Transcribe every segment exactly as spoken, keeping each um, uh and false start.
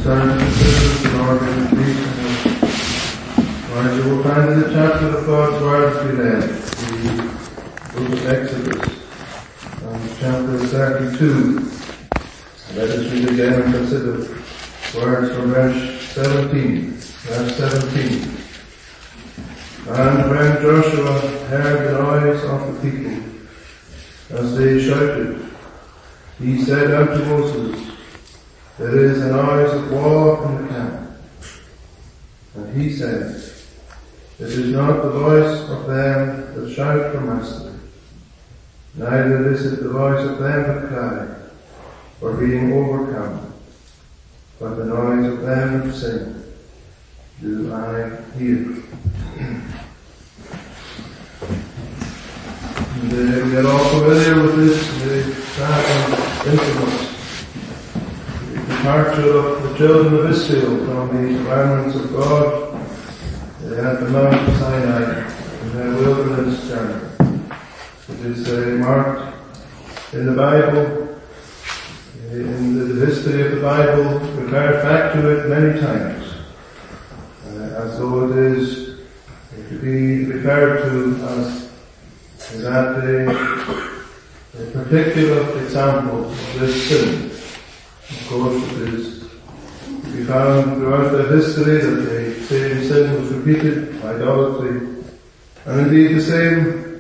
turn to the scriptures in order to read them. Lord, you will find in the chapter of God's Word we read, the book of Exodus, um, chapter thirty-two. Let us read again and consider words from verse seventeen. Verse seventeen. And when Joshua heard the noise of the people, as they shouted, he said unto Moses, there is a noise of war in the camp. And he said, it is not the voice of them that shout for master, neither is it the voice of them that cry for being overcome, but the noise of them that sing do I hear. And, uh, we are all familiar with this uh, sad and infamous departure of the children of Israel from the commandments of God uh, at the Mount Sinai in their wilderness journey. It is uh, marked in the Bible, uh, in the, the history of the Bible, refers back to it many times, uh, as though it is uh, to be referred to as that a, a particular example of this sin. Of course, it is to be found throughout the history that the same sin was repeated, idolatry, and indeed the same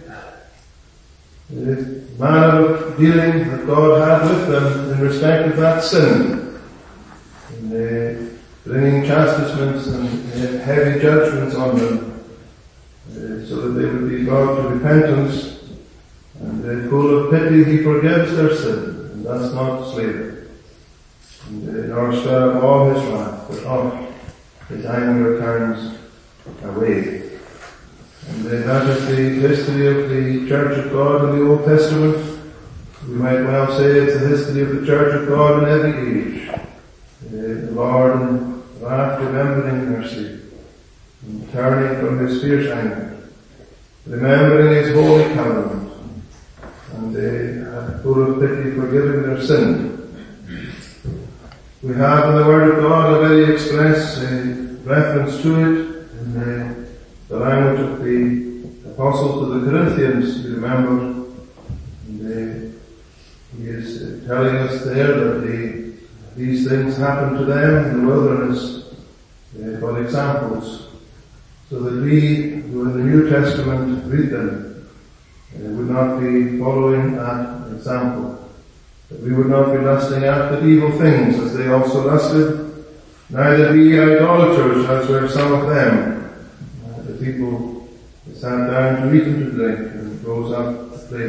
uh, manner of dealing that God had with them in respect of that sin, in uh, bringing chastisements and uh, heavy judgments on them, uh, so that they would be brought to repentance, and uh, full of pity he forgives their sin, and thus not slavery. And uh, nor stir all his wrath, but oft his anger turns away. And uh, that is the history of the Church of God in the Old Testament. We might well say it's the history of the Church of God in every age. Uh, the Lord in wrath remembering mercy, and turning from his fierce anger, remembering his holy covenant, and uh, full of pity forgiving their sin. We have in the Word of God a very express uh, reference to it in uh, the language of the Apostle to the Corinthians, you remember. And, uh, he is uh, telling us there that the, these things happened to them in the wilderness uh, for examples, so that we who in the New Testament read them uh, would not be following that example. That we would not be lusting after evil things as they also lusted, neither be idolaters as were some of them. Uh, the people sat down to eat and to drink and rose up to play.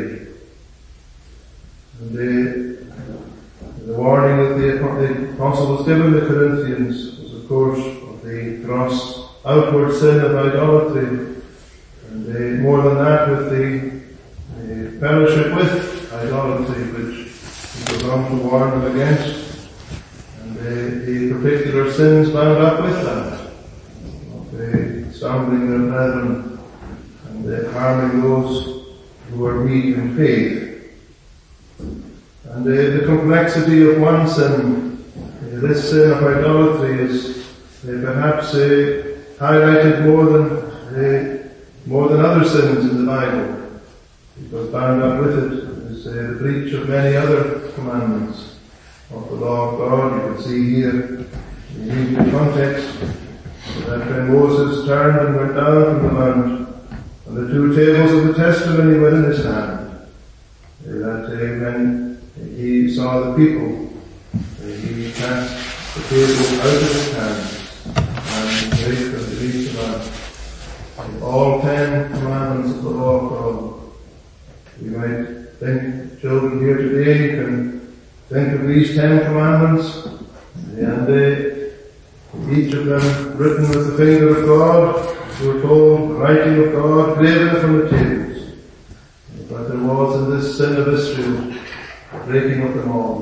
And the, the warning that the, the apostle was given the Corinthians was of course of the gross outward sin of idolatry, and uh, more than that with the uh, fellowship with idolatry, which he goes on to warn them against, and uh, the particular sins bound up with that, of uh, stumbling their brethren and uh, harming those who are weak in faith. And uh, the complexity of one sin, uh, this sin of idolatry, is uh, perhaps uh, highlighted more than uh, more than other sins in the Bible, because bound up with it is uh, the breach of many other commandments of the law of God. You can see here in the Hebrew context that when Moses turned and went down from the mount, and the two tables of the testimony were in his hand, uh, that uh, when he saw the people, uh, he cast the tables out of his hand and raised them to each of us. All ten commandments of the law of God. We might think, children here today can think of these ten commandments, and they, each of them written with the finger of God, we're told, writing of God, graven from the tables. But there was in this sin of Israel, the breaking of them all.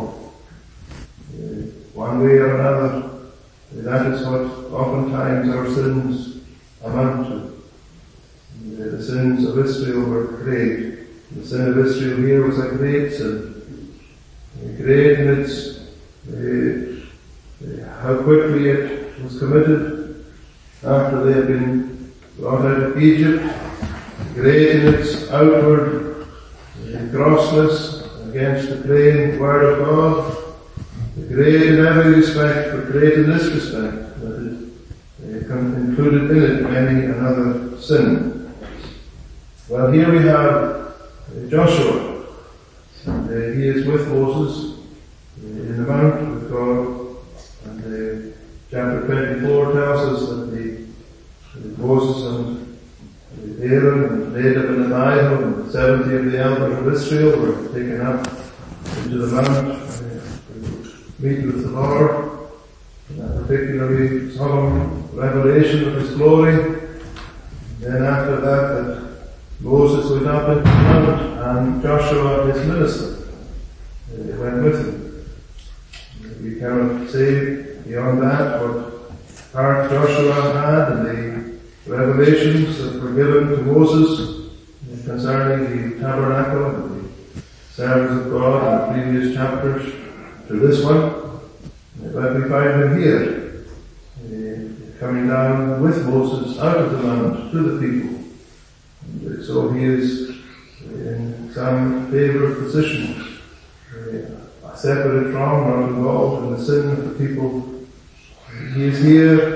One way or another, that is what oftentimes our sins amount to. The sins of Israel were great. The sin of Israel here was a great sin. Great in its uh, uh, how quickly it was committed after they had been brought out of Egypt, great in its outward uh, grossness against the plain word of God, great in every respect, but great in this respect, that it uh, included in it many another sin. Well, here we have uh, Joshua. And, uh, he is with Moses uh, in the mount with God, and uh, chapter twenty-four tells us that the, uh, Moses and uh, Aaron and Nadab and Abihu and seventy of the elders of Israel were taken up into the mount uh, to meet with the Lord, in that particularly solemn revelation of His glory. Then after that, that Moses went up into the mount, and Joshua, his minister, uh, went with him. We cannot say beyond that what part Joshua had in the revelations that were given to Moses concerning the tabernacle and the service of God in the previous chapters to this one. But we find him here, uh, coming down with Moses out of the mount to the people. And so he is in some favored position, uh, separated from, not involved in the sin of the people. He is here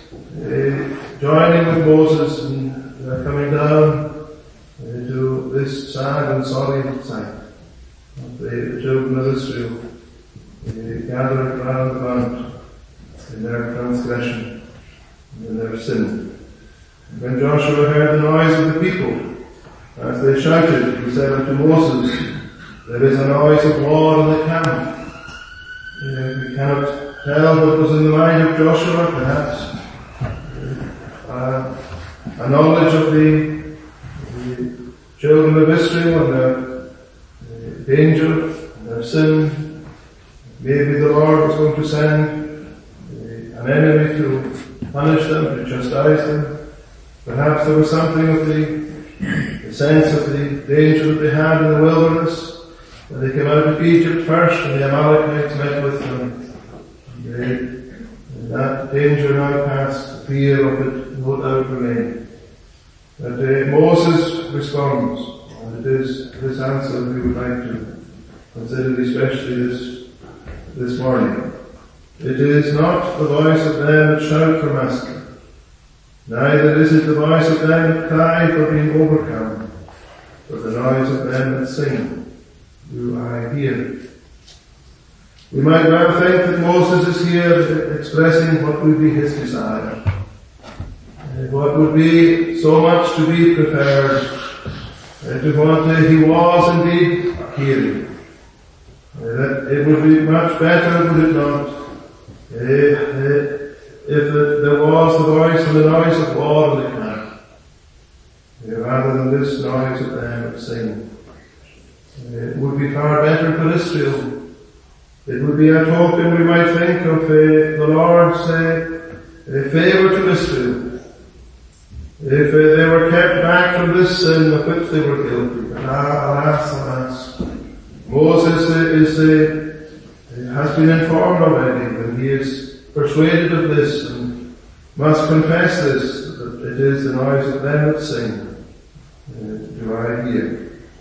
uh, joining with Moses in uh, coming down uh, to this sad and sorry sight of the, the children of Israel uh, gathered around the mount in their transgression and in their sin. And when Joshua heard the noise of the people, as they shouted, he said unto Moses, there is a noise of war in the camp. Uh, we cannot tell what was in the mind of Joshua, perhaps uh, a knowledge of the, the children of Israel and their uh, danger and their sin. Maybe the Lord was going to send uh, an enemy to punish them, to chastise them. Perhaps there was something of the, the sense of the danger that they had in the wilderness when they came out of Egypt first and the Amalekites met with them. They, and that danger now passed, the fear of it no doubt remained. But uh, Moses responds, and it is this answer we would like to consider especially this, this morning. It is not the voice of them that shout for master, neither is it the voice of them that cry for being overcome, but the noise of them that sing do I hear. We might well think that Moses is here expressing what would be his desire, what would be so much to be prepared, to what he was indeed hearing. That it would be much better, would it not, if there was the voice and the noise of war in the camp, rather than this noise of them that sing. It would be far better for Israel. It would be a token, we might think, of uh, the Lord's uh, uh, favour to Israel. If uh, they were kept back from this sin of which they were guilty. But alas, alas, Moses uh, is, uh, has been informed already, and he is persuaded of this and must confess this, that it is the noise of them that sing. Uh, do I hear?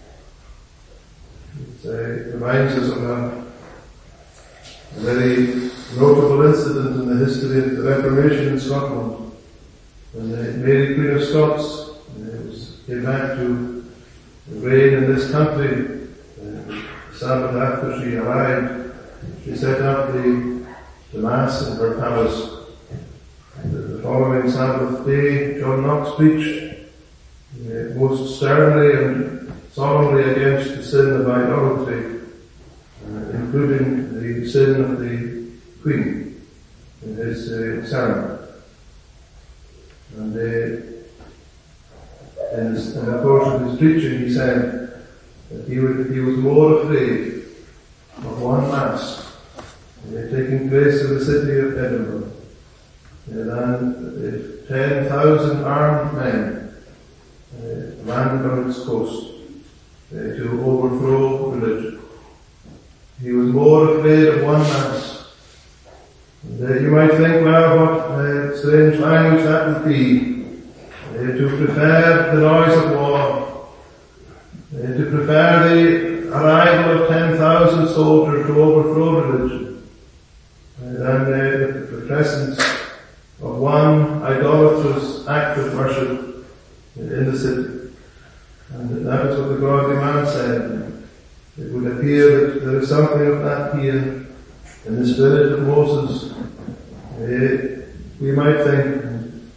It uh, reminds us of a A very notable incident in the history of the Reformation in Scotland, when the Mary Queen of Scots uh, was, came back to reign in this country. Uh, the Sabbath after she arrived, she set up the, the Mass in her palace. And the following Sabbath day, John Knox preached uh, most sternly and solemnly against the sin of idolatry, Uh, including the sin of the Queen in his uh, sermon. And uh, in, his, in the course of his preaching he said that he, would, he was more afraid of one Mass uh, taking place in the city of Edinburgh uh, than if ten thousand armed men uh, landed on its coast uh, to overthrow religion. He was more afraid of one Mass And, uh, you might think, well, what uh, strange language that would be. Uh, to prepare the noise of war. Uh, to prepare the arrival of ten thousand soldiers to overthrow religion. Uh, and uh, the, the presence of one idolatrous act of worship in the city. And that is what the godly man said. It would appear that there is something of that here in the spirit of Moses. Uh, we might think,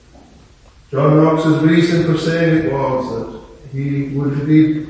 John Knox's reason for saying it was that he would indeed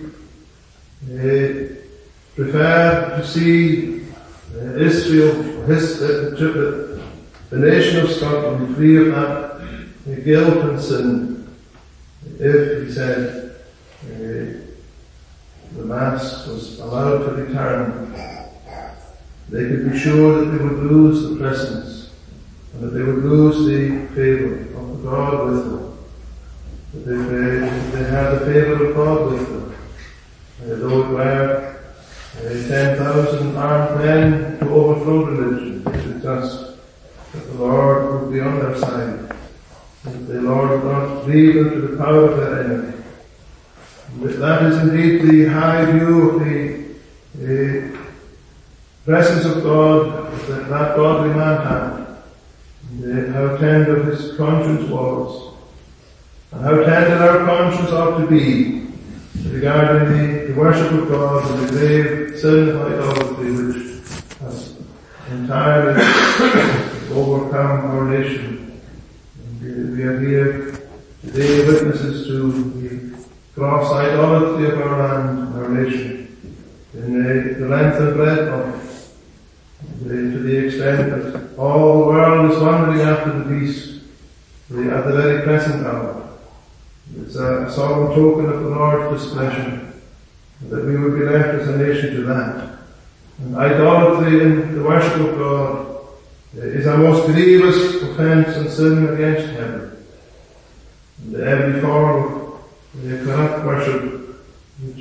uh, prefer to see uh, Israel, his, uh, the, the nation of Scotland, free of that uh, guilt and sin, if, he said, uh, the Mass was allowed to return. They could be sure that they would lose the presence, and that they would lose the favour of God with them. That they, if they had the favour of God with them, uh, though it were uh, ten thousand armed men to overthrow religion, they could trust that the Lord would be on their side, that the Lord would not leave them to the power of their enemy. That is indeed the high view of the uh, presence of God that that godly man had, and uh, how tender his conscience was, and how tender our conscience ought to be regarding the, the worship of God and the grave sin of idolatry which has entirely overcome our nation. And we are here today witnesses to the gross idolatry of our land, our nation, in the, the length and breadth of it, to the extent that all the world is wondering after the beast at the very present hour. It's a solemn token of the Lord's displeasure that we would be left as a nation to that. And idolatry in the worship of God is a most grievous offence and sin against heaven. And every form of the corrupt worship which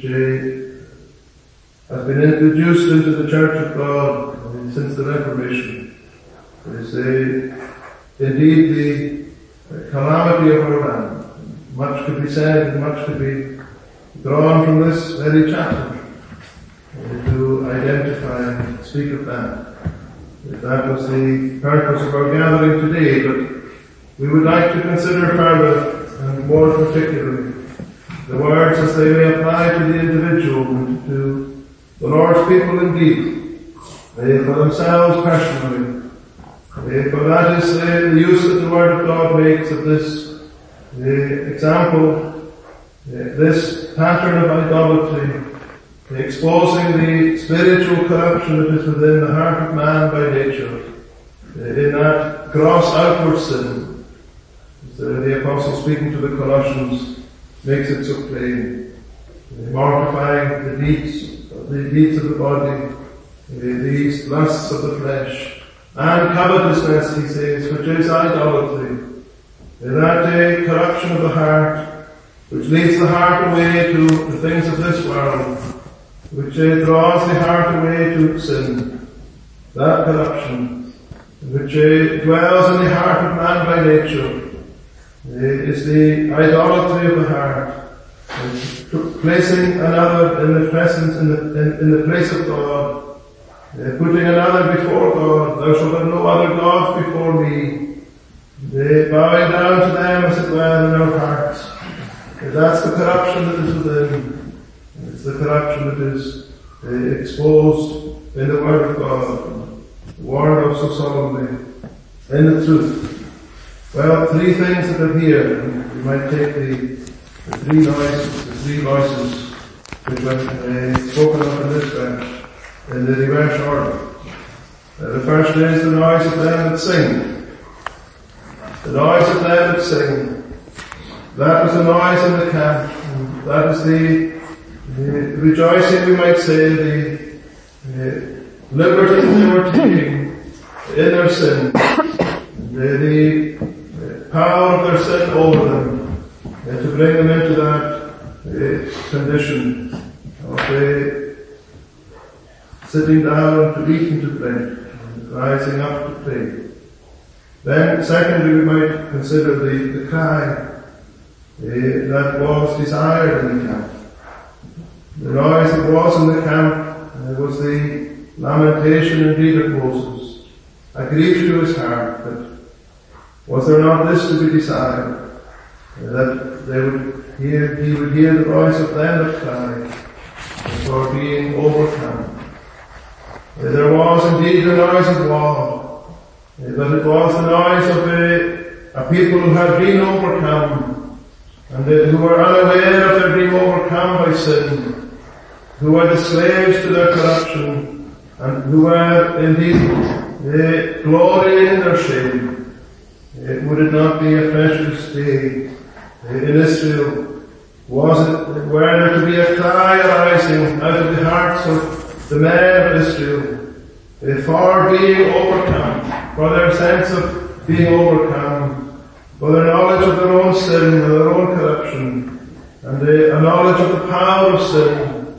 uh, has been introduced into the Church of God uh, since the Reformation is uh, indeed the uh, calamity of our land. Much could be said and much could be drawn from this very chapter uh, to identify and speak of that. If that was the purpose of our gathering today, but we would like to consider further and more particularly the words as they may apply to the individual and to the Lord's people indeed, uh, for themselves personally. Uh, for that is uh, the use that the Word of God makes of this uh, example, uh, this pattern of idolatry, exposing the spiritual corruption that is within the heart of man by nature, uh, in that gross outward sin. As uh, the Apostle speaking to the Colossians makes it so plain, uh, mortifying the deeds, the deeds of the body, uh, these lusts of the flesh, and covetousness, he says, which is idolatry. Uh, that uh, corruption of the heart, which leads the heart away to the things of this world, which uh, draws the heart away to sin. That corruption, which uh, dwells in the heart of man by nature, uh, is the idolatry of the heart, uh, placing another in the presence, in the, in, in the place of God, uh, putting another before God. Thou shalt have no other gods before me. They bowing down to them as it were in our hearts. Uh, that's the corruption that is within. It's the corruption that is uh, exposed in the Word of God, warned of so solemnly, in the truth. Well, three things that are here. We might take the, the three noises, the three voices which were uh, spoken of in this verse, in the reverse order. Uh, the first is the noise of them that sing. The noise of them that sing. That was the noise in the camp. That is the The rejoicing, we might say, the uh, liberty they were taking in their sin, the, the uh, power of their sin over them, uh, to bring them into that uh, condition of uh, sitting down to eat and to drink, and rising up to pray. Then, secondly, we might consider the, the cry uh, that was desired in the camp. The noise that was in the camp uh, was the lamentation indeed of Moses, a grief to his heart that was there not this to be desired, uh, that they would hear, he would hear the voice of them that cry for being overcome. Uh, there was indeed the noise of war, but it was the noise of a, a people who had been overcome, and they, who were unaware of their being overcome by sin, who were the slaves to their corruption, and who were indeed uh, glorying in their shame. Uh, would it not be a precious day uh, in Israel? Was it, were there to be a cry arising out of the hearts of the men of Israel uh, for being overcome, for their sense of being overcome, for their knowledge of their own sin and their own corruption, and a, a knowledge of the power of sin.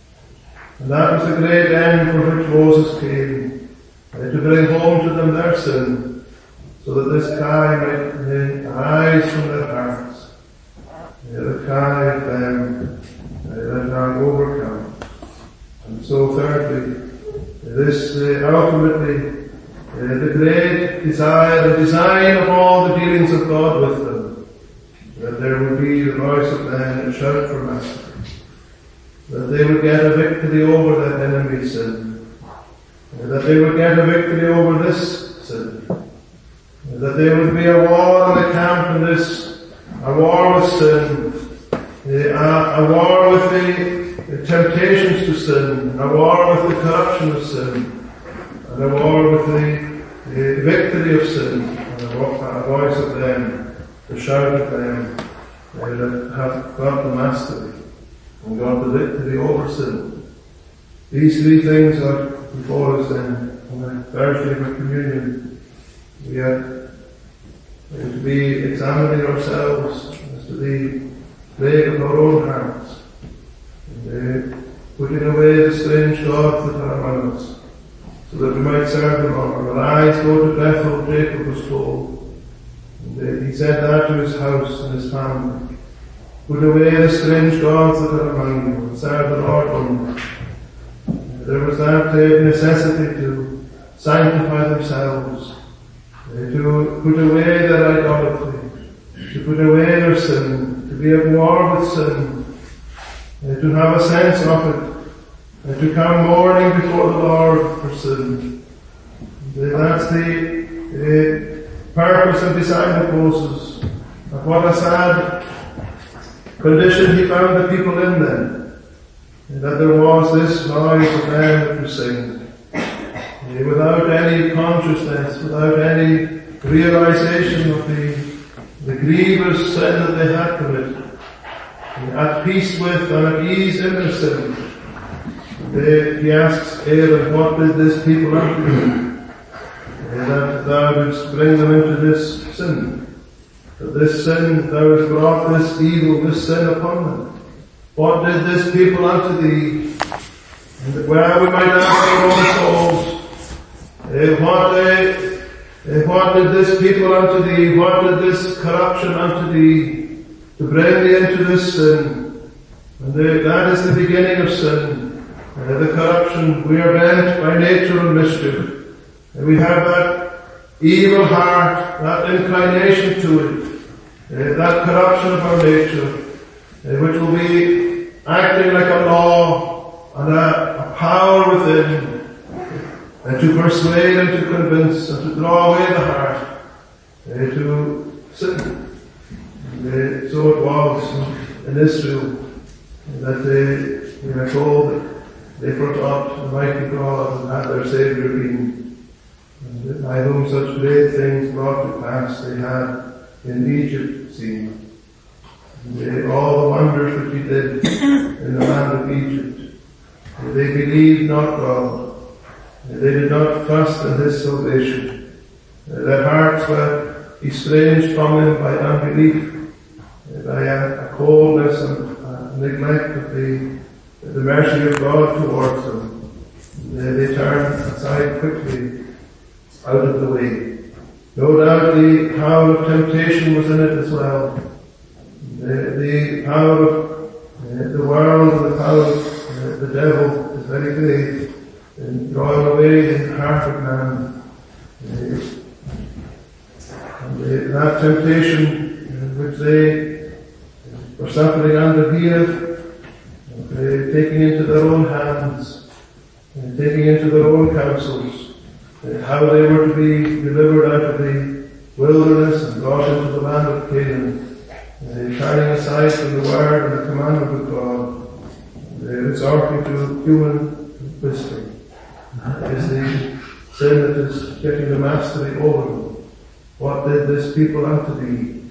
And that was the great end for which Moses came, uh, to bring home to them their sin, so that this cry might uh, arise from their hearts, uh, the cry of them uh, that are overcome. And so thirdly, this uh, ultimately Uh, the great desire, the design of all the dealings of God with them, that there would be the voice of men and shout for master, that they would get a victory over that enemy sin, uh, that they would get a victory over this sin, uh, that there would be a war in the camp in this, a war with sin, uh, a, a war with the, the temptations to sin, a war with the corruption of sin, and a war with the, the victory of sin, and a, a voice of them, the shout of them uh, that have got the mastery and got the victory over sin. These three things are before us then on the Thursday of communion. We are going to be examining ourselves as to the plague of our own hearts, and uh, putting away the strange gods that are among us, so that we might serve the Lord. Our eyes go to Bethel, Jacob was told. And uh, he said that to his house and his family. Put away the strange gods that are among you and serve the Lord only. Uh, there was that uh, necessity to sanctify themselves, uh, to put away their idolatry, to put away their sin, to be at war with sin, uh, to have a sense of it, and to come mourning before the Lord for sin. That's the uh, purpose and design of Moses. And what a sad condition he found the people in then. And that there was this noise of them that was singing. Uh, without any consciousness, without any realization of the, the grievous sin that they had committed. Uh, at peace with and at ease in their sin. They, he asks Aaron, what did this people unto you? Uh, that thou didst bring them into this sin. That this sin, thou hast brought this evil, this sin upon them. What did this people unto thee? And where we might ask our own souls, uh, what, uh, uh, what did this people unto thee? What did this corruption unto thee? To bring thee into this sin. And uh, that is the beginning of sin. Uh, the corruption, we are bent by nature and mischief. And we have that evil heart, that inclination to it, uh, that corruption of our nature, uh, which will be acting like a law and a, a power within, and to persuade and to convince and to draw away the heart uh, to sin. And, uh, so it was in Israel that they, we are told that they forgot the mighty God and had their Saviour been, and by whom such great things brought to pass they had in Egypt seen. And they, all the wonders which he did in the land of Egypt. And they believed not God. And they did not trust in his salvation. And their hearts were estranged from him by unbelief, by a, a coldness and a neglect of the the mercy of God towards them. They, they turned aside quickly out of the way. No doubt the power of temptation was in it as well. The, the power of uh, the world and the power of uh, the devil is very great in drawing away the heart of man. Uh, and uh, that temptation uh, which they were suffering under here, uh, taking into their own hands, uh, taking into their own counsels, uh, how they were to be delivered out of the wilderness and brought into the land of Canaan. Uh, turning aside from the word and the commandment of God, uh, resorting to human wisdom, is the sin that is getting the mastery over them. What did this people unto thee?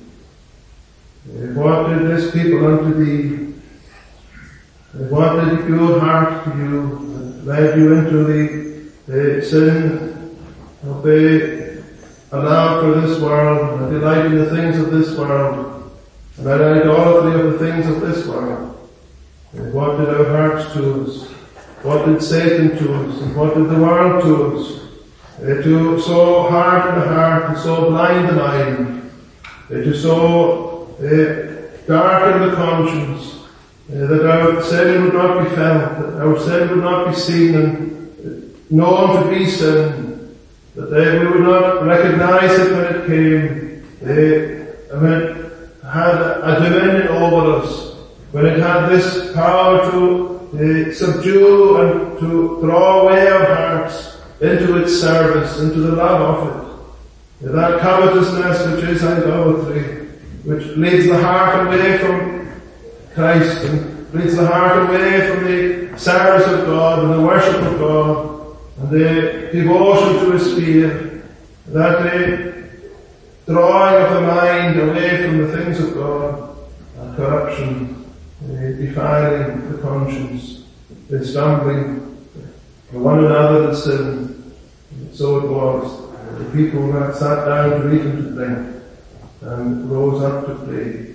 Uh, what did this people unto thee? Uh, what did the pure heart to you that led you into the, the sin of the allow for this world and delight in the things of this world? And that idolatry of the things of this world. And what did our hearts to us? What did Satan to us? And what did the world to us? Uh, to so harden the heart and so blind the mind. Uh, to so uh, darken the conscience. Uh, that our sin would not be felt. That our sin would not be seen and known to be sin. That uh, we would not recognize it when it came. Uh, and when had a dominion over us, when it had this power to uh, subdue and to draw away our hearts into its service, into the love of it. That covetousness which is idolatry, which leads the heart away from Christ and leads the heart away from the service of God and the worship of God and the devotion to His fear. That uh, drawing of the mind away from the things of God, and corruption, uh, defiling the conscience, the stumbling for one another in sin. So it was. The people that sat down to eat and to drink, and rose up to play.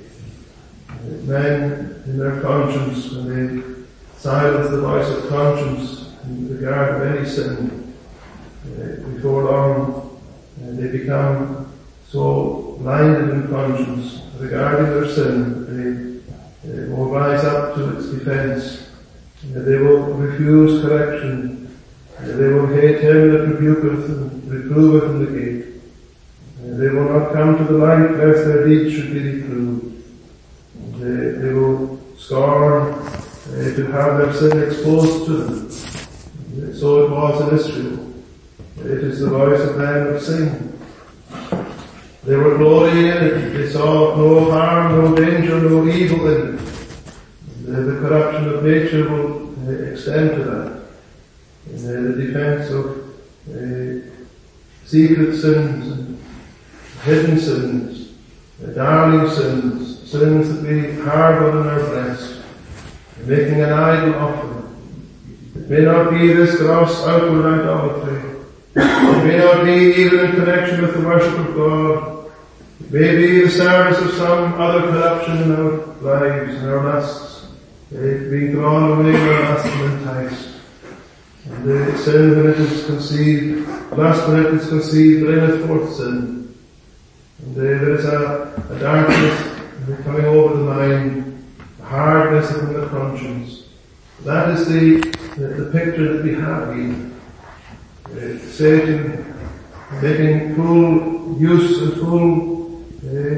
Men in their conscience, when they silence the voice of conscience in regard of any sin, uh, before long uh, they become so blinded in conscience regarding their sin, they, they will rise up to its defense. They will refuse correction. They will hate him that rebuketh and reproveth in the gate. They will not come to the light lest their deeds should be reproved. They, they will scorn uh, to have their sin exposed to them. So it was in Israel. It is the voice of them that sing. They were glorying in it. They saw no harm, no danger, no evil in it. The, the corruption of nature will uh, extend to that. In uh, the defense of uh, secret sins and hidden sins, uh, darling sins, sins that we harbour in our breast, making an idol of them. It may not be this gross outward idolatry. It may not be even in connection with the worship of God. It may be the service of some other corruption in our lives and our lusts, being drawn away by lust and enticed. And the sin when it is conceived, lust when it is conceived, bringeth forth sin. And there is a, a darkness coming over the mind, a hardness in the conscience. That is the, the, the picture that we have here. Uh, Satan making full use and full Uh,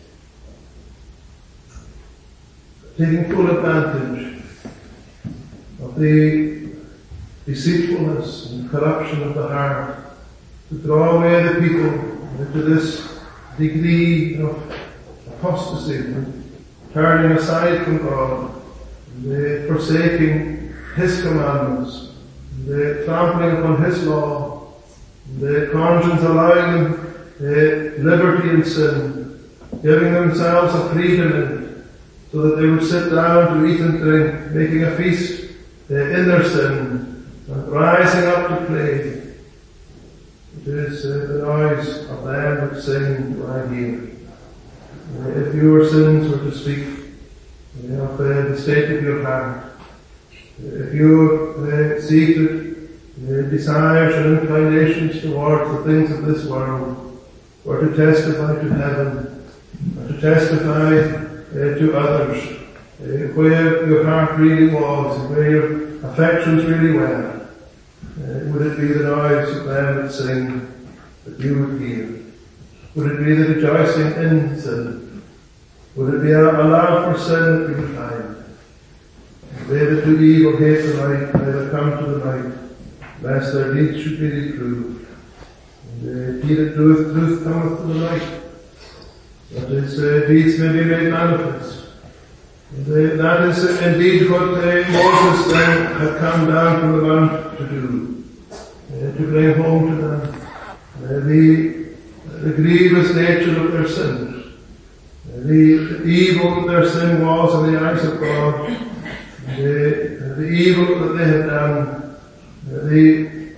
taking full advantage of the deceitfulness and corruption of the heart to draw away the people into this degree of apostasy and turning aside from God, and uh, forsaking His commandments, and uh, trampling upon His law, and the conscience allowing them Uh, liberty and sin, giving themselves a freedom in it, so that they would sit down to eat and drink, making a feast uh, in their sin, and rising up to play. It is uh, the noise of them that sing do I hear. Uh, if your sins were to speak uh, of uh, the state of your heart, uh, if you uh, secret uh, desires and inclinations towards the things of this world, or to testify to heaven, or to testify uh, to others, uh, where your heart really was, and where your affections really were. Uh, would it be the noise of them that sing that you would hear? Would it be the rejoicing in sin? Would it be a, a love for sin that you would find? They that do evil hate the light, and they that come to the light, lest their deeds should be reproved. And uh, he that doeth truth cometh to the light, that his uh, deeds may be made manifest. And uh, that is uh, indeed what uh, Moses then had come down from the mount to do, uh, to bring home to them uh, the, uh, the grievous nature of their sins, uh, the, the evil that their sin was in the eyes of God, the, the evil that they had done, the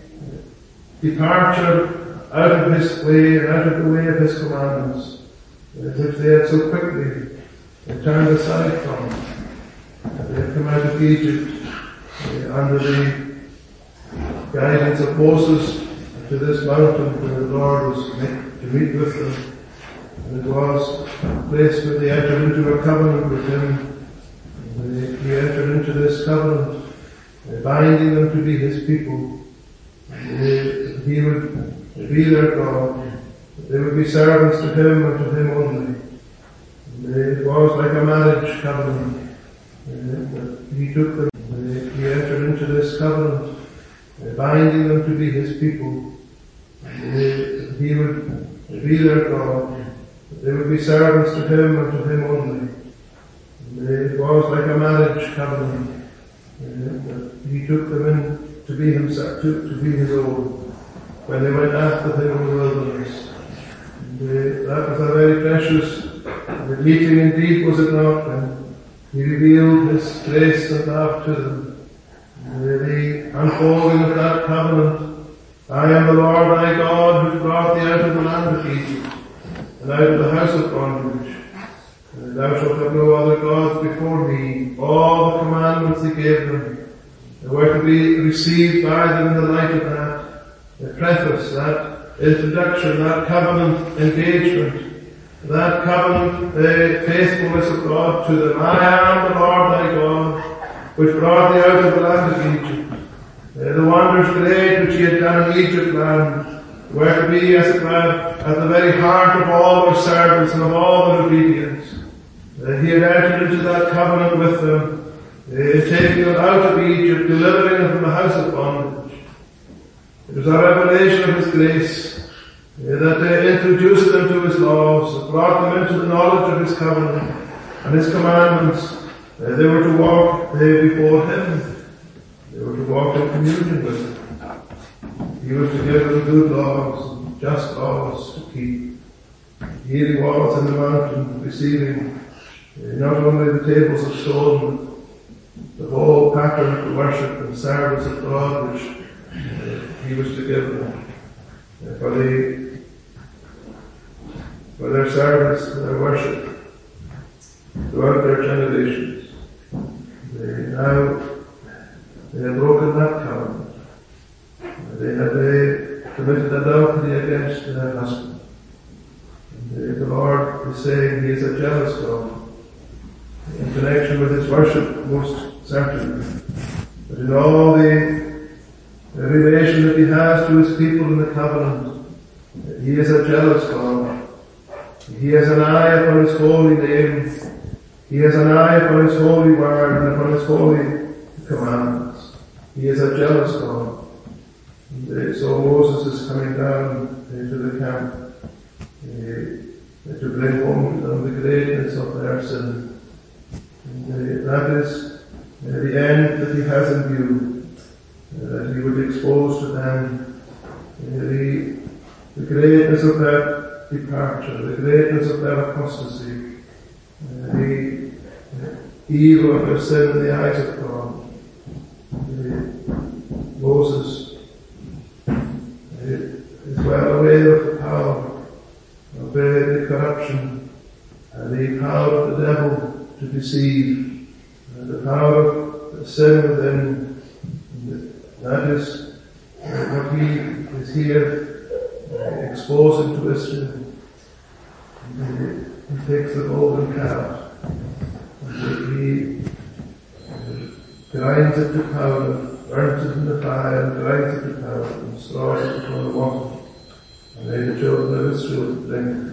departure out of his way and out of the way of his commandments, which they had so quickly turned aside from. They had come out of Egypt uh, under the guidance of Moses to this mountain where the Lord was to meet with them. And it was a place where they entered into a covenant with him. He entered into this covenant, uh, binding them to be his people. Uh, he would be their God. They would be servants to him and to him only. And, uh, it was like a marriage covenant. Uh, he took them. Uh, he entered into this covenant, uh, binding them to be his people. Uh, he would be their God. They would be servants to him and to him only. It was like a marriage covenant. Uh, he took them in to be himself, to, to be his own, when they went after him in the wilderness. And, uh, that was a very precious uh, meeting indeed, was it not, when he revealed his grace and love to them. And, uh, the unfolding of that covenant. I am the Lord thy God, who brought thee out of the land of Egypt, and out of the house of bondage. And thou shalt have no other gods before me. All the commandments he gave them, they were to be received by them in the light of that, the preface, that introduction, that covenant engagement, that covenant uh, faithfulness of God to them. I am the Lord thy God, which brought thee out of the land of Egypt. Uh, the wonders great which he had done in Egypt land were to be, as it were, at the very heart of all their service and of all their obedience. Uh, he had entered into that covenant with them, uh, taking them out of Egypt, delivering them from the house of bondage. It was a revelation of his grace uh, that uh, introduced them to his laws, that brought them into the knowledge of his covenant and his commandments. Uh, they were to walk uh, before him. They were to walk in communion with him. He was to give them good laws and just laws to keep. Here he was in the mountain, receiving Uh, not only the tables of stone, but the whole pattern of the worship and service of God which uh, he was to give them uh, for the for their service, their worship throughout their generations. They now they had broken that covenant. Uh, they had uh, committed adultery against their husband. And, uh, the Lord is saying he is a jealous God. In connection with his worship, most certainly. But in all the, the relation that he has to his people in the covenant, he is a jealous God. He has an eye upon his holy name. He has an eye upon his holy word and upon his holy commandments. He is a jealous God. And uh, so Moses is coming down into the camp uh, to bring home to them the greatness of their sin. And uh, that is uh, the end that he has in view, uh, that he would expose to them uh, the, the greatness of their departure, the greatness of their apostasy, uh, the uh, evil of their sin in the eyes of God. Uh, Moses uh, is well aware of the power of uh, the corruption and the power of the devil to deceive, uh, the power of sin within. That is uh, what he is here uh, exposing to Israel. He takes the golden calf, and he grinds it to powder, burns it in the fire, and grinds it to powder, and straws it before the water, and made the children of Israel to drink.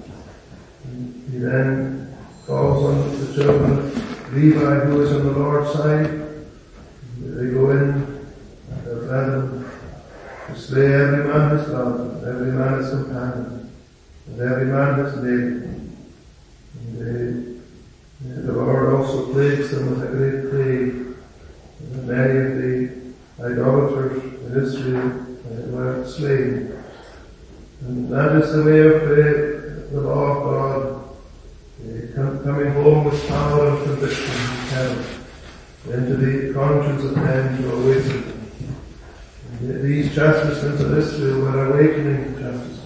And he then calls on the children of Levi, who is on the Lord's side. They go in, and they're gathered to slay every man his brother, every man his companion, and every man his neighbor. And they, the Lord also plagues them with a great plague. And many of the idolaters in Israel uh, were slain. And that is the way of uh, the law of God, uh, com- coming home with power and conviction and hell into the conscience of men to awaken them. And these chastisements of Israel were awakening chastisements.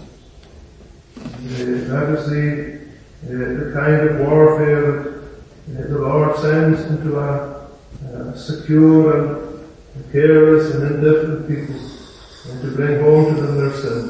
And, uh, that is the, uh, the kind of warfare that uh, the Lord sends into a Uh, secure and careless and indifferent people, and to bring home to them their sin.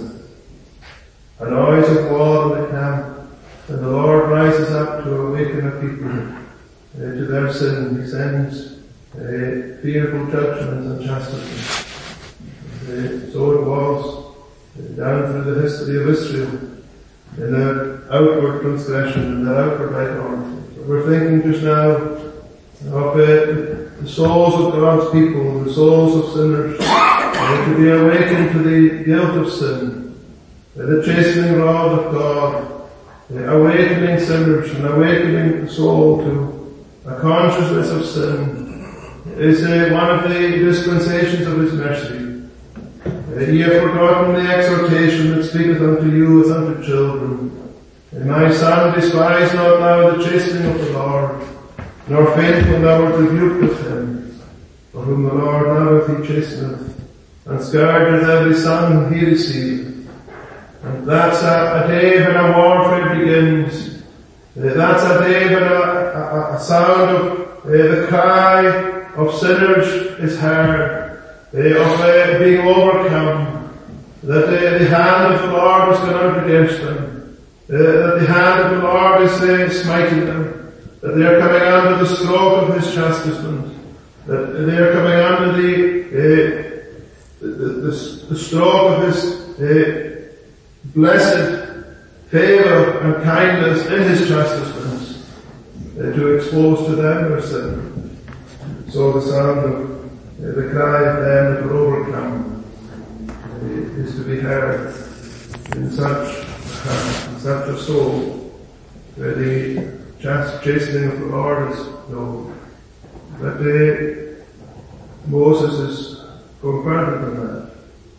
A noise of war in the camp, and the Lord rises up to awaken a people uh, to their sin. He sends uh, fearful judgments and chastisements. Uh, so it was uh, down through the history of Israel, in their outward transgression and their outward idolatry. We're thinking just now of uh, the souls of God's people, the souls of sinners, uh, to be awakened to the guilt of sin, uh, the chastening rod of God, uh, awakening sinners and awakening the soul to a consciousness of sin is uh, one of the dispensations of His mercy. Uh, ye have forgotten the exhortation that speaketh unto you as unto children. And my son, despise not thou the chastening of the Lord, nor faint when thou art rebuked of him, for whom the Lord loveth he chasteneth, and scourgeth every son whom he receiveth. And that's a, a day when a warfare begins. Uh, that's a day when a, a, a sound of uh, the cry of sinners is heard, uh, of uh, being overcome, that uh, the hand of the Lord is gone out against them, uh, that the hand of the Lord is uh, smiting them, that they are coming under the stroke of His chastisement, that they are coming under the, uh, the, the, the stroke of His uh, blessed favour and kindness in His chastisements, uh, to expose to them their sin. So the sound of uh, the cry of them that were overcome uh, is to be heard in such, uh, in such a soul, where the chastening of the Lord is known. But uh, Moses is going further than that.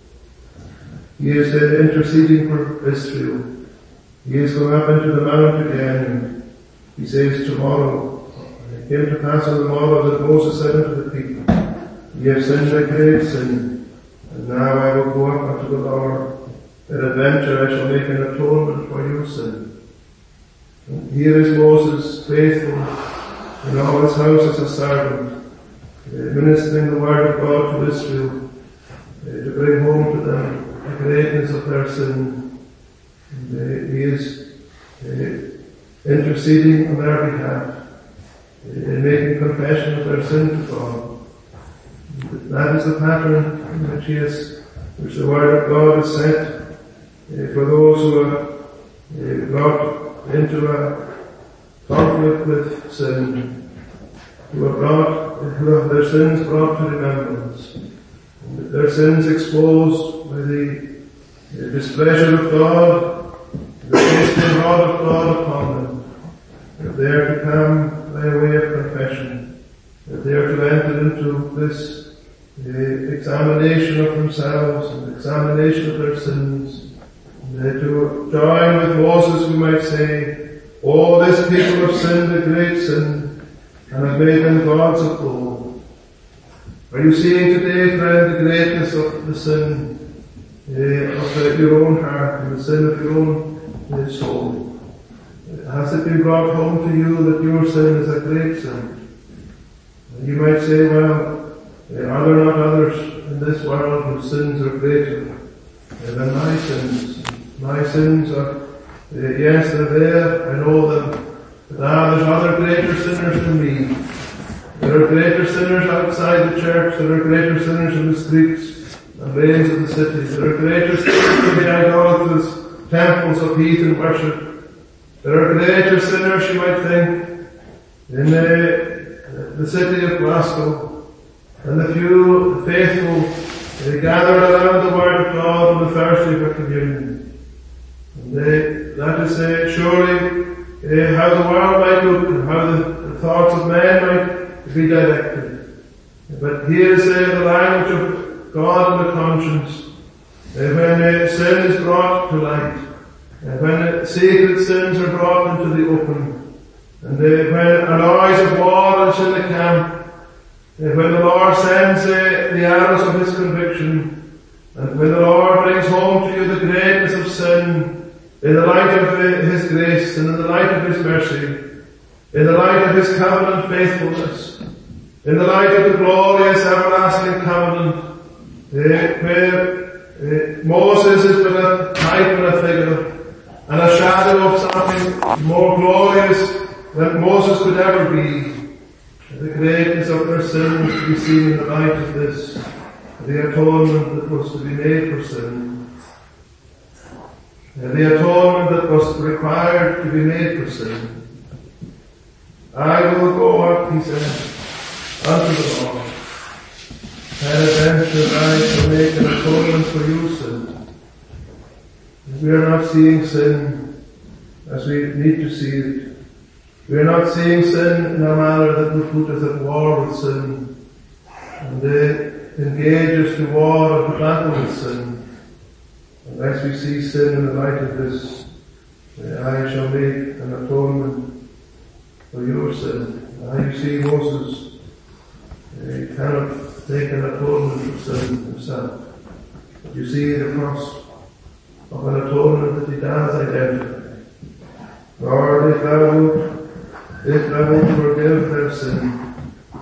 He is uh, interceding for Israel. He is going up into the mount again, and he says tomorrow, it came to pass on the morrow that Moses said unto the people, ye have sinned a great sin, and now I will go up unto the Lord. Peradventure I shall make an atonement for your sin. And here is Moses faithful in all his house as a servant, uh, ministering the word of God to Israel, uh, to bring home to them the greatness of their sin. And uh, he is uh, interceding on their behalf, uh, in making confession of their sin to God. That is the pattern in which he is, which the word of God is set uh, for those who are uh, brought into a conflict with sin, who are brought, who have their sins brought to remembrance, and their sins exposed by the, the displeasure of God, the chastening rod of God upon them. That they are to come by way of confession, that they are to enter into this uh, examination of themselves and examination of their sins. Uh, to join with Moses, we might say, oh, this people have sinned a great sin, and have made them gods of gold. Are you seeing today, friend, the greatness of the sin uh, of uh, your own heart, and the sin of your own uh, soul? Uh, has it been brought home to you that your sin is a great sin? And you might say, well, uh, are there not others in this world whose sins are greater uh, than my sins? My sins are Uh, yes, they're there, I know them. But ah, there's other greater sinners than me. There are greater sinners outside the church. There are greater sinners in the streets and lanes of the city. There are greater sinners in the idolatrous temples of heathen worship. There are greater sinners, you might think, in the, the city of Glasgow. And the few faithful, they gathered around the Word of God on the Thursday for communion. And they, that is uh, surely uh, how the world might look and how the, the thoughts of men might be directed. But here is uh, the language of God and the conscience. Uh, when uh, sin is brought to light, uh, when uh, secret sins are brought into the open, and uh, when a noise of war is in the camp, uh, when the Lord sends uh, the arrows of His conviction, and when the Lord brings home to you the greatness of sin, in the light of His grace, and in the light of His mercy, in the light of His covenant faithfulness, in the light of the glorious everlasting covenant, uh, where uh, Moses is but a type and a figure, and a shadow of something more glorious than Moses could ever be. The greatness of their sin was to be seen in the light of this, the atonement that was to be made for sin. And the atonement that was required to be made for sin. I will go up, he said, unto the Lord. Peradventure I shall make an atonement for your sin. We are not seeing sin as we need to see it. We are not seeing sin in a manner that will put us at war with sin and uh, engage us to war and to battle with sin. Unless we see sin in the light of this, uh, I shall make an atonement for your sin. Now you see Moses, uh, he cannot make an atonement for sin himself. But you see the cost of an atonement that he does identify. Lord, if thou wilt, if thou wilt forgive their sin,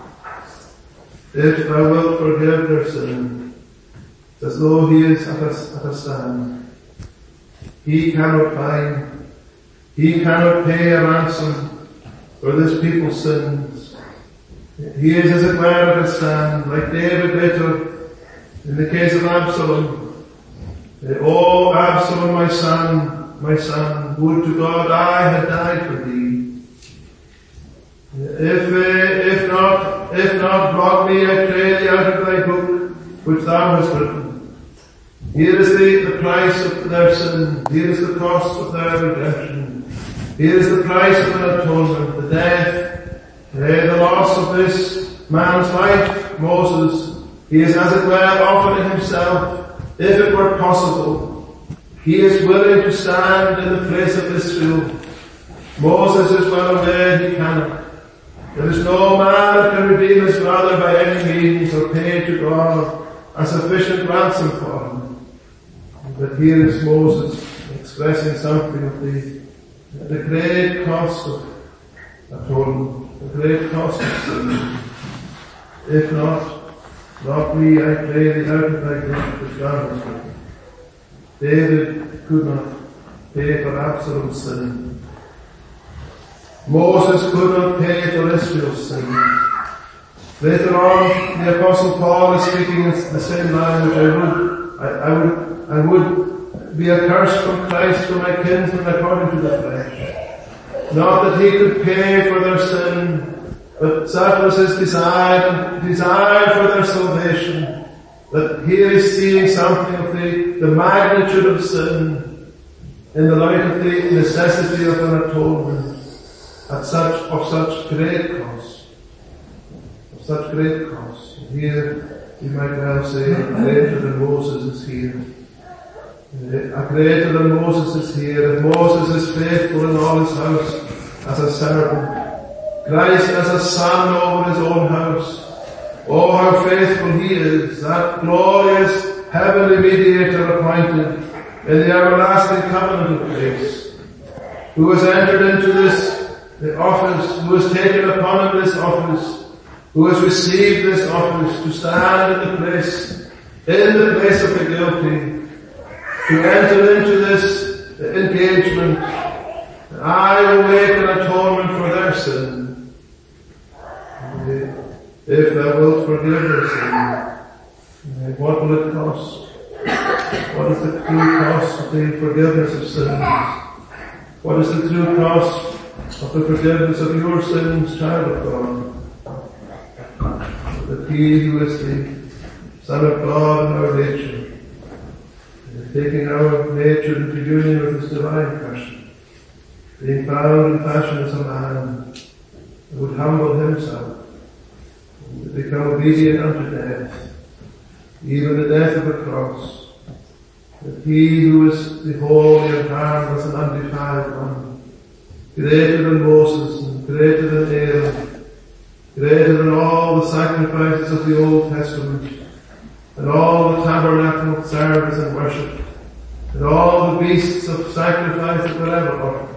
if thou wilt forgive their sin, as though he is at a, at a stand. He cannot find, he cannot pay a ransom for this people's sins. He is as it were at a stand, like David later in the case of Absalom. Oh, Absalom, my son, my son, would to God I had died for thee. If, uh, if not, if not, blot me, I pray thee, out of thy book, which thou hast written. Here is the, the price of their sin. Here is the cost of their redemption. Here is the price of an atonement, the death, uh, the loss of this man's life, Moses. He is, as it were, offering himself, if it were possible. He is willing to stand in the place of Israel. Moses is well aware he cannot. There is no man that can redeem his brother by any means or pay to God a sufficient ransom for him. But here is Moses expressing something of the, the great cost of atonement, the great cost of sin. If not, not me, I pray thee, out of thy book which thou hast written. David could not pay for Absalom's sin. Moses could not pay for Israel's sin. Later on, the Apostle Paul is speaking in the same language. I would, I, I would I would be accursed from Christ for my kinsmen according to the flesh. Not that he could pay for their sin, but such was his desire, desire for their salvation, that here is seeing something of the, the magnitude of sin in the light of the necessity of an atonement at such, of such great cost. Of such great cost. And here, you might well say, greater than Moses is here. A greater than Moses is here, and Moses is faithful in all his house as a servant. Christ as a son over his own house. Oh, how faithful he is, that glorious heavenly mediator appointed in the everlasting covenant of grace, who has entered into this office, who has taken upon him this office, who has received this office to stand in the place, in the place of the guilty, to enter into this engagement I will make an atonement for their sin. If thou wilt forgive their sin, what will it cost? What is the true cost of the forgiveness of sins? What is the true cost of the forgiveness of your sins, child of God? That he who is the Son of God in our nature, is taking our nature into union with his divine person, being found in fashion as a man, would humble himself, and become obedient unto death, even the death of the cross. That he who is the holy and harmless and undefiled one, greater than Moses and greater than Aaron, greater than all the sacrifices of the Old Testament, and all the tabernacle service and worship, and all the beasts of sacrifice that were ever offered.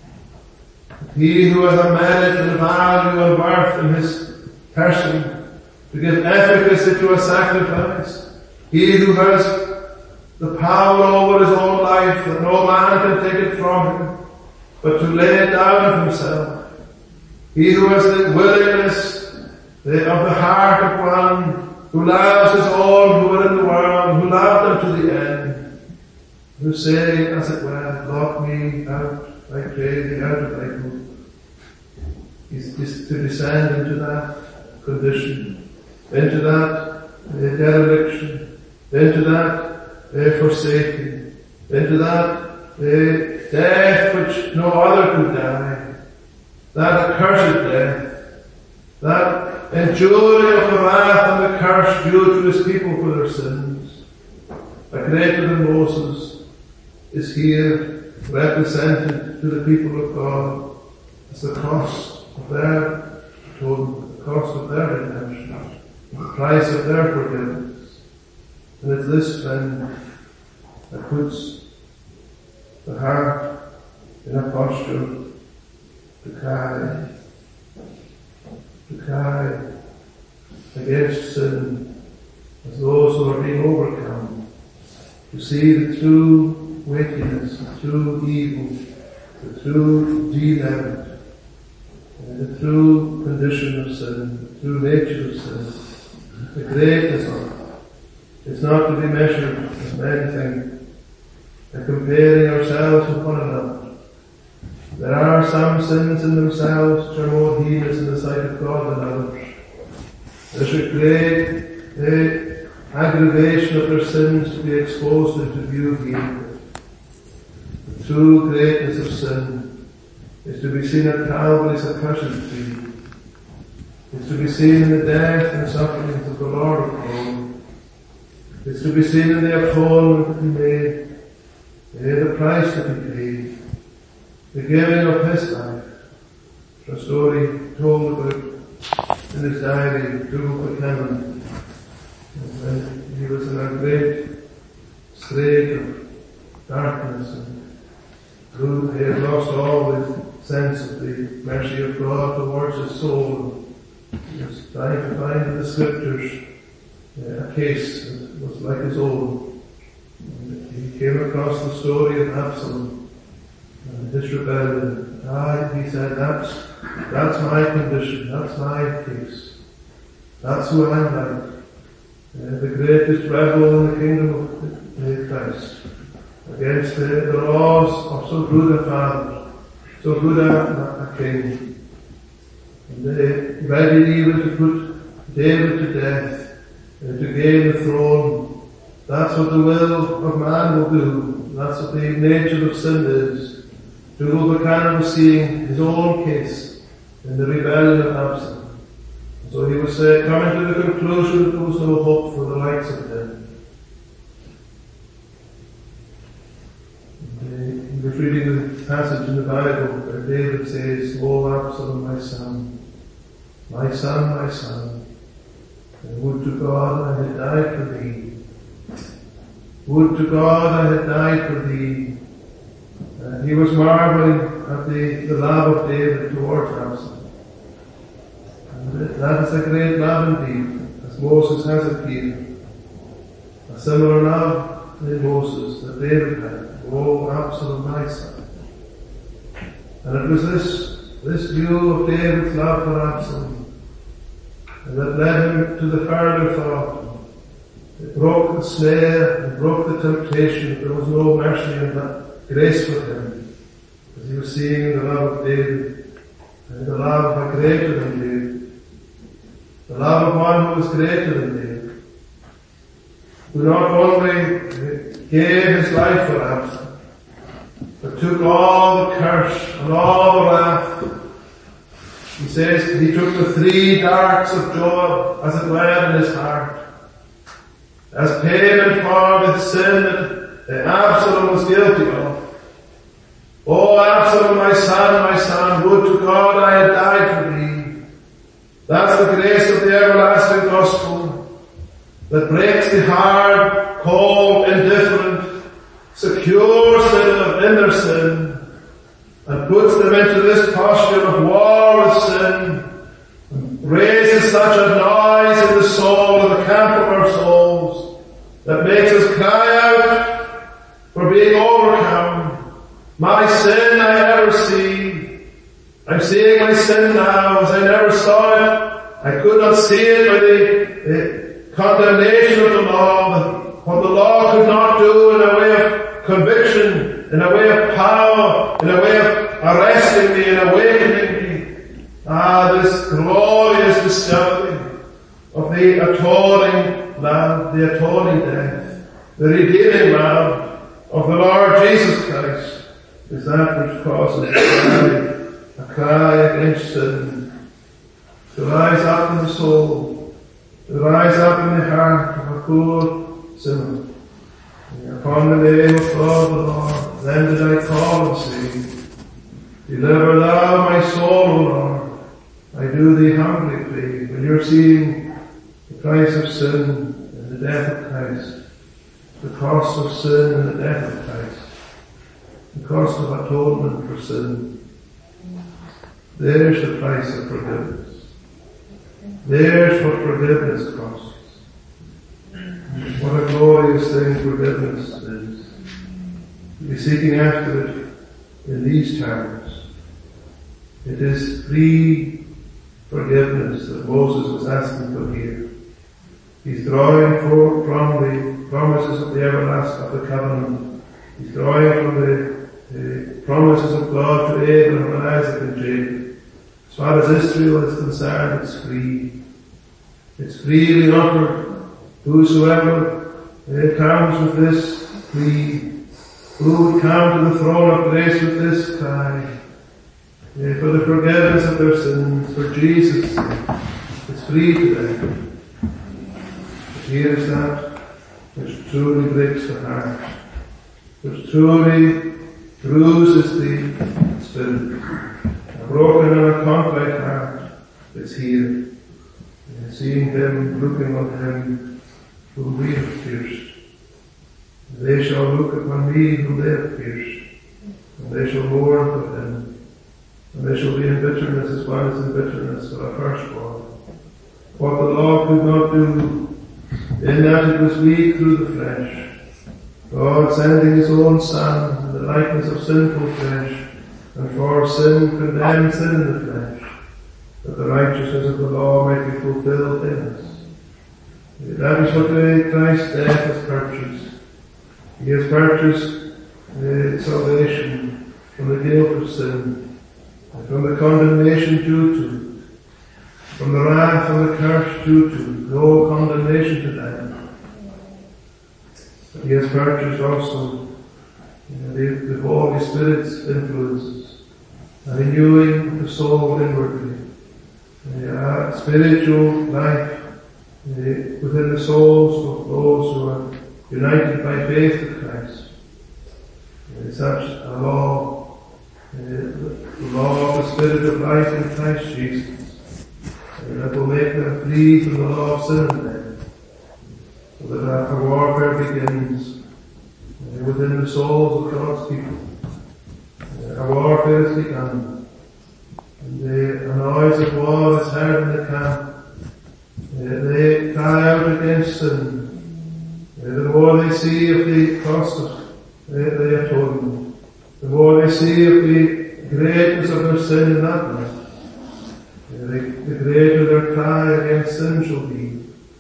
He who has a merit and value and worth in his person to give efficacy to a sacrifice, he who has the power over his own life that no man can take it from him, but to lay it down of himself. He who has the willingness the, of the heart of one who loves his own who are in the world, who loved them to the end, who say, as it were, lock me out, I pray thee, out of thy home. Is, is to descend into that condition, into that uh, dereliction, into that uh, forsaking, into that uh, death which no other could die, that accursed death, that enduring of the wrath and the curse due to his people for their sins. A greater than Moses is here represented to the people of God as the cost of their atonement, the cost of their redemption, the price of their forgiveness. And it's this friend that puts the heart in a posture to cry, to cry against sin as those who are being overcome, to see the true wickedness, the true evil, the true demerit, and the true condition of sin, the true nature of sin, the greatness of it. It's not to be measured, as men think, by comparing ourselves with one another. There are some sins in themselves which are more heinous in the sight of God than others. There's a great uh, aggravation of their sins to be exposed into view here. The true greatness of sin is to be seen at Calvary's accursed tree. It's to be seen in the death and sufferings of the Lord of glory. It's to be seen in the atonement that he made, the price that he paid, the giving of his life. A story told about in his diary, Drew Buchanan, when he was in a great strait of darkness and Drew, he had lost all his sense of the mercy of God towards his soul. He was trying to find in the scriptures a case that was like his own. And he came across the story of Absalom and his rebellion. Ah, he said, that's, that's my condition, that's my case. That's who I'm like. Uh, the greatest rebel in the kingdom of Christ. Against the, the laws of so good a father, so good a, a king. And they ready even to put David to death, and to gain the throne. That's what the will of man will do. That's what the nature of sin is. Drew Buchanan was seeing his own case in the rebellion of Absalom. So he was uh, coming to the conclusion that there was no hope for the likes of him. And, uh, he was reading the passage in the Bible where David says, "O Absalom, my son, my son, my son, and would to God I had died for thee. Would to God I had died for thee." Uh, he was marveling at the, the love of David towards Absalom. And that is a great love indeed, as Moses has it here. A similar love in Moses that David had. "O Absalom, my son." And it was this, this view of David's love for Absalom that led him to the further thought. It broke the snare and broke the temptation. There was no mercy and that grace for him, because he was seeing the love of David, and the love of a greater than David, the love of one who was greater than David, who not only gave his life for Absalom, but took all the curse and all the wrath. He says he took the three darts of Joab as it were in his heart, as payment for the sin that Absalom was guilty of. Oh, Absalom, my son, my son, would to God I had died for thee. That's the grace of the everlasting gospel that breaks the hard, cold, indifferent, secure sinner in their sin and puts them into this posture of war with sin and raises such a noise in the soul, in the camp of our souls, that makes us cry out for being overcome. My sin I ever see. I'm seeing my sin now as I never saw it. I could not see it by the, the condemnation of the law, what the law could not do in a way of conviction, in a way of power, in a way of arresting me and awakening me. Ah, this glorious discovery of the atoning love, the atoning death, the redeeming love of the Lord Jesus Christ is that which causes a cry, a cry against sin, to rise up in the soul, to rise up in the heart of a poor sinner. And upon the name of God the Lord, then did I call and say, deliver thou my soul, O Lord. I do thee humbly plea. When you're seeing the price of sin and the death of Christ, the cost of sin and the death of Christ, the cost of atonement for sin, there's the price of forgiveness. There's what forgiveness costs. What a glorious thing forgiveness is. Be seeking after it in these terms. It is free forgiveness that Moses was asking for here. He's drawing forth from the promises of the everlasting, of the covenant. He's drawing from the, the promises of God to Abraham and Isaac and Jacob. As far as Israel is concerned, it's free. It's freely offered. Whosoever uh, comes with this plea, who would come to the throne of grace with this cry, uh, for the forgiveness of their sins, for Jesus' sake, it's free to them. But here is that which truly breaks the heart, which truly bruises the spirit. A broken and a contrite heart, it's here. Uh, seeing them, looking on him whom we have pierced. They shall look upon me whom they have pierced, and they shall mourn for him, and they shall be in bitterness as one is in bitterness for a firstborn. What the law could not do, in that it was weak through the flesh, God sending his own Son in the likeness of sinful flesh, and for sin condemned sin in the flesh, that the righteousness of the law might be fulfilled in us. That is what the Christ's death has purchased. He has purchased uh, salvation from the guilt of sin, and from the condemnation due to it, from the wrath and the curse due to it, no condemnation to them. But he has purchased also uh, the, the Holy Spirit's influences, a renewing the soul inwardly, a spiritual life Uh, within the souls of those who are united by faith with Christ. Uh, such a law, uh, the law of the Spirit of life in Christ Jesus, uh, that will make them flee from the law of sin and death, so that a warfare begins uh, within the souls of God's people. Uh, a warfare has begun, and the noise of war is heard in the camp. Uh, they cry out against sin. Uh, the more they see of the cost of uh, the atonement, the more they see of the greatness of their sin in that night, the, the greater their cry against sin shall be.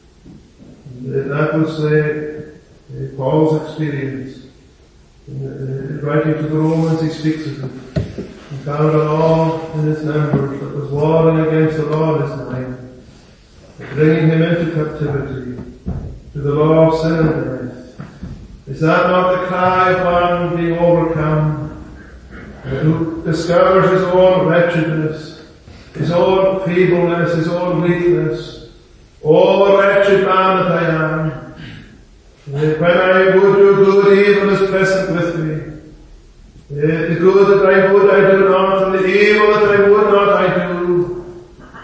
And that was uh, uh, Paul's experience. In, uh, writing to the Romans, he speaks of it. He found a law in his members that was warring against the law in his mind, bringing him into captivity to the law of sin and death. Is that not the cry of one being overcome, who discovers his own wretchedness, his own feebleness, his own weakness? Oh, wretched man that I am! When I would do good, evil is present with me. The good that I would I do not, and the evil that I would not I do.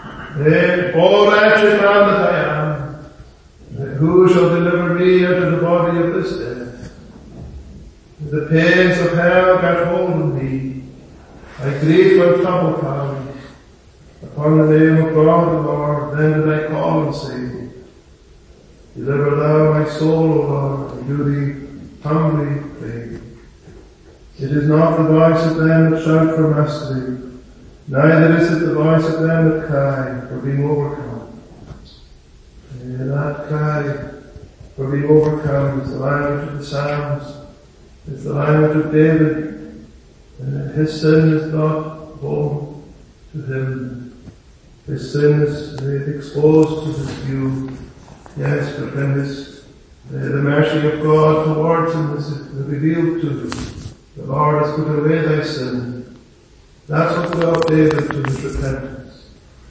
Oh, wretched man that I am! Who shall deliver me out of the body of this death? The pains of hell got hold of me. I grieve and trouble found. Upon the name of God the Lord, then did I call and say, deliver thou my soul, O Lord, and do thee humbly pray. It is not the voice of them that shout for mastery, neither is it the voice of them that cry for being overcome. And that cry for being overcome is the language of the Psalms, it's the language of David, and his sin is not home to him. His sin is exposed to his view. Yes, but when this, uh, the mercy of God towards him is revealed to him, the Lord has put away thy sin. That's what brought David to his repentance.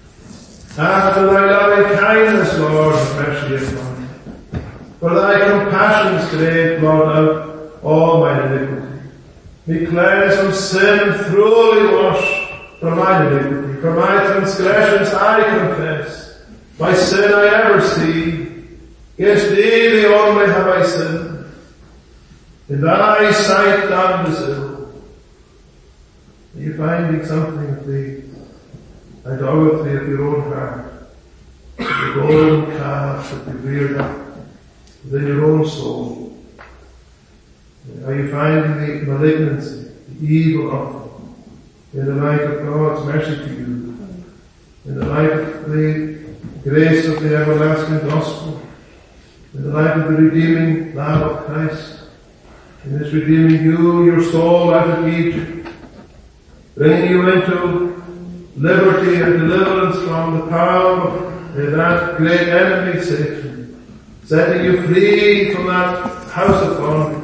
After thy loving kindness, Lord, have mercy upon me. For thy compassions great blot out all my iniquity. Be cleansed from sin and thoroughly wash from my iniquity. For my transgressions I confess. My sin I ever see. Against thee the only have I sinned. In thy sight done this ill. Are you finding something of the idolatry of your own heart? The golden calf should be reared up within your own soul. Are you finding the malignancy, the evil of it, in the light of God's mercy to you, in the light of the grace of the everlasting gospel, in the light of the redeeming love of Christ, in His redeeming you, your soul out of Egypt, bringing you into liberty and deliverance from the power of that great enemy, Satan, setting you free from that house of bondage.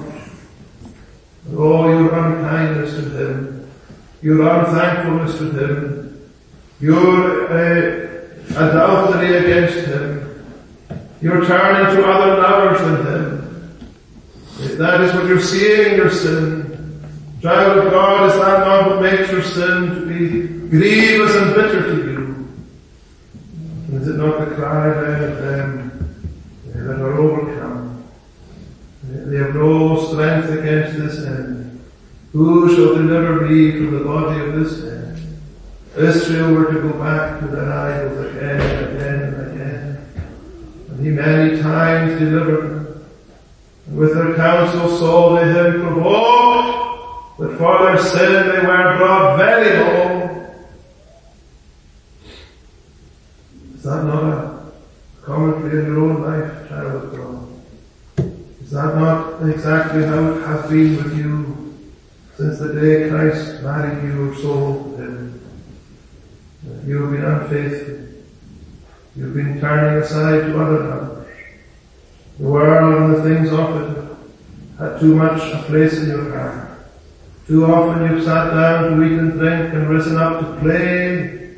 Oh, your unkindness to Him, your unthankfulness to Him, your uh, adultery against Him, your turning to other lovers than Him. If that is what you're seeing in your sin, child of God, is that not what makes your sin to be grievous and bitter to you? And is it not the cry then of them that are overcome? They have no strength against this enemy. Who shall deliver me from the body of this death? Israel were to go back to their idols again and again and again. And He many times delivered them. And with their counsel so they Him provoked, that for their sin they were brought very low. Is that not a commentary in your own life, child of God? Is that not exactly how it has been with you since the day Christ married you or sold Him? You have been unfaithful. You've been turning aside to other lovers. The world and the things of it had too much a place in your heart. Too often you've sat down to eat and drink and risen up to play,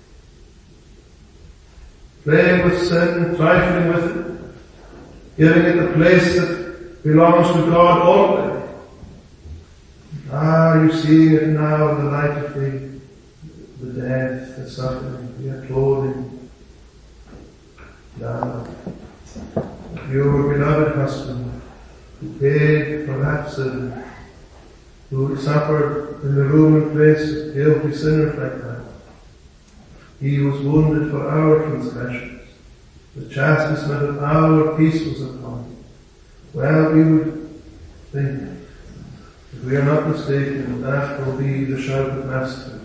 playing with sin, trifling with it, giving it the place that belongs to God only. Ah, you see it now in the light of the, the death, the suffering, the clothing. Now, your beloved husband, who paid for that sin, who suffered in the room and place of guilty sinners like that, He was wounded for our transgressions. The chastisement of our peace was upon Him. Well, we would think, If we are not mistaken, that will be the shout of mastery.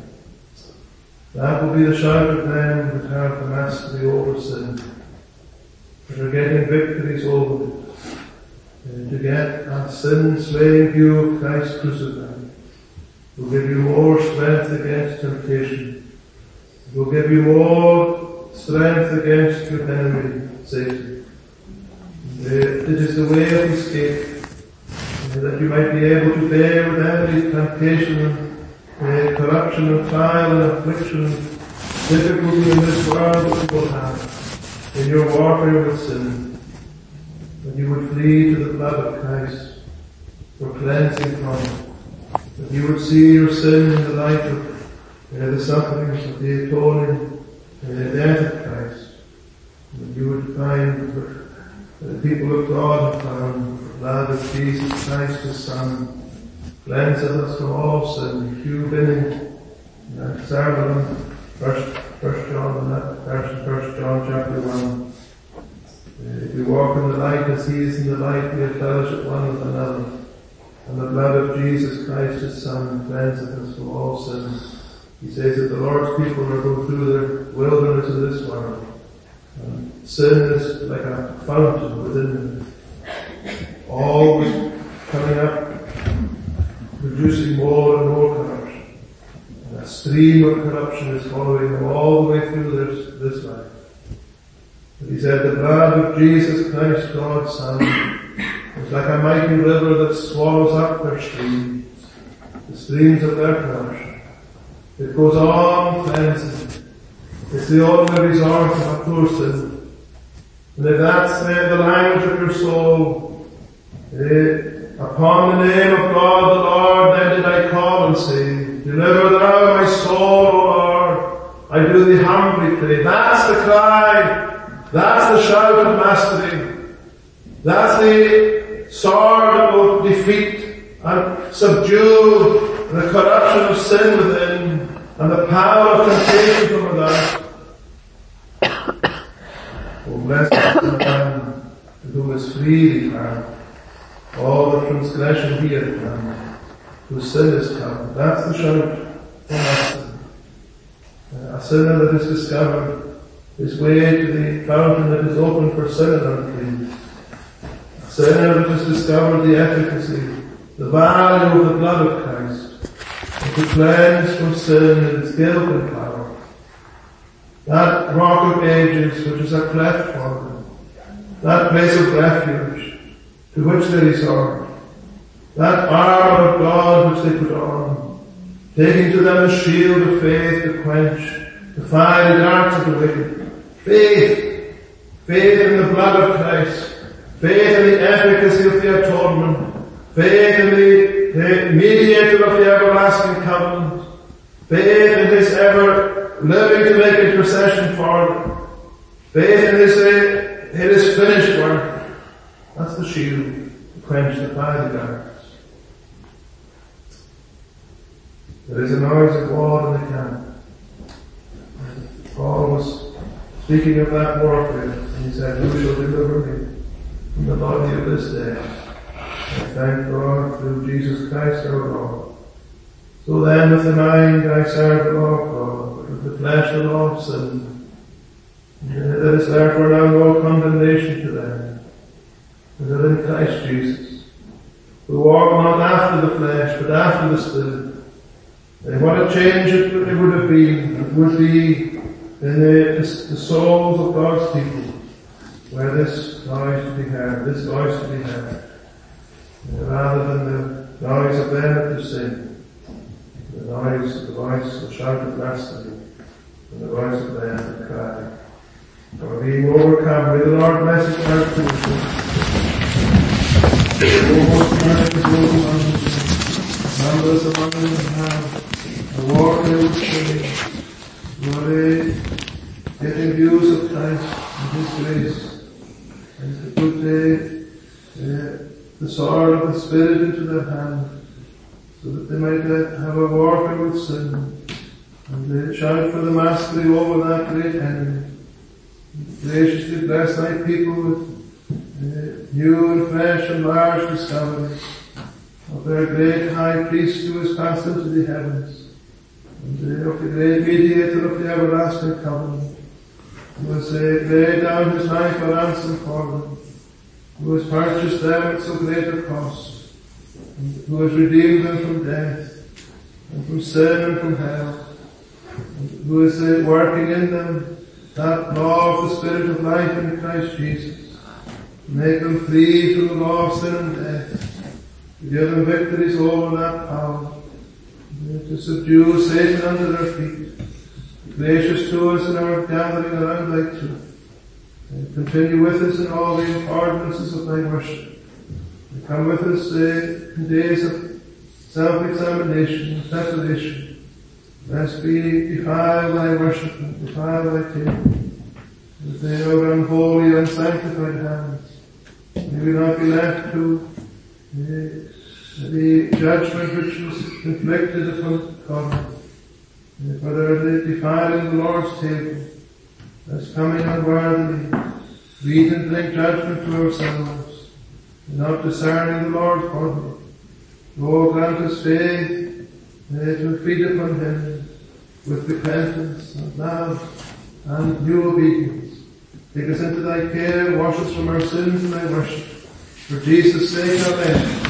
That will be the shout of them that have the mastery over sin, that are getting victories over it, and to get a sin-slaying view of Christ crucified, will give you more strength against temptation, will give you more strength against your enemy, Satan. It is the way of escape, that you might be able to bear with every temptation and uh, corruption and trial and affliction, difficulty in this world that you will have in your warfare with sin. That you would flee to the blood of Christ for cleansing from it. That you would see your sin in the light of uh, the sufferings of the atoning uh, death of Christ. That you would find the people of God have found the blood of Jesus Christ, His Son, cleanses us from all sin. Hugh Binning, uh, Sarah, First, First John, and that verse, First John chapter one. Uh, if we walk in the light as He is in the light, we have fellowship one with another. And the blood of Jesus Christ, His Son, cleanseth us from all sin. He says that the Lord's people are going through the wilderness of this world. And sin is like a fountain within them, always coming up, producing more and more corruption. And a stream of corruption is following them all the way through this, this life. But He said the blood of Jesus Christ, God's Son, is like a mighty river that swallows up their streams, the streams of their corruption. It goes on cleansing. It's the only resort of a poor sin. And if that's the, the language of your soul, eh, upon the name of God the Lord, then did I call and say, deliver thou my soul, O Lord. I do thee humbly pray. That's the cry. That's the shout of mastery. That's the sword that will defeat and subdue the corruption of sin within and the power of temptation from without. Oh, blessed is the man to whom is freely pardoned all the transgression he hath done, whose sin is covered. That's the shout of mastery. Uh, a sinner that has discovered his way to the fountain that is open for sin and unclean. A sinner that has discovered the efficacy, the value of the blood of Christ, and to cleanse from sin and its guilt and power. That rock of ages which is a cleft for them, that place of refuge to which they resort, that armor of God which they put on, taking to them the shield of faith to quench the fiery darts of the wicked. Faith, faith in the blood of Christ, faith in the efficacy of the atonement, faith in the, the mediator of the everlasting covenant, faith in His ever living to make intercession for them, faith in His, uh, in His finished work. That's the shield to quench the fiery darts. There is a noise of war in the camp. Paul was speaking of that warfare, and he said, who shall deliver me from the body of this death? I thank God through Jesus Christ our Lord. So then with the mind I serve the law of God, but with the flesh the law of sin. There is therefore now no condemnation to them that are in Christ Jesus, who walk not after the flesh, but after the Spirit. And what a change it, it would have been. It would be in the, the souls of God's people, where this noise to be heard, this voice to be heard, rather than the noise of them that do sin, the noise, the voice, the shout of mastery, and the voice of them that cry. For being overcome, may the Lord bless His word to us. Numbers among them have a warfare with sin. Lord, getting views of Christ and His grace, and to put the, uh, the sword of the Spirit into their hand, so that they might uh, have a warfare with sin, and uh, shout for the mastery over that great enemy. Graciously bless Thy people with uh, new and fresh and large discoveries, of their great high priest who is passed into the heavens, and of the great mediator of the everlasting covenant, who has laid down his life a ransom for them, who has purchased them at so great a cost, and who has redeemed them from death, and from sin and from hell, and who is uh, working in them that law of the Spirit of life in Christ Jesus, to make them free from the law of sin and death, to give them victories over that power, to subdue Satan under their feet, gracious to us in our gathering around thy truth, and continue with us in all the ordinances of thy worship, and come with us uh, in days of self-examination and preparation, lest we defile thy worship and defile thy table, with our unholy and unsanctified hands. May we not be left to uh, the judgment which was inflicted upon God, for the defiling the Lord's table, as coming unworthily, read and bring judgment to ourselves, and not discerning the Lord's body. Lord, grant us faith uh, to feed upon him with repentance and love and new obedience. Take us into thy care, wash us from our sins in thy worship. For Jesus' sake, amen.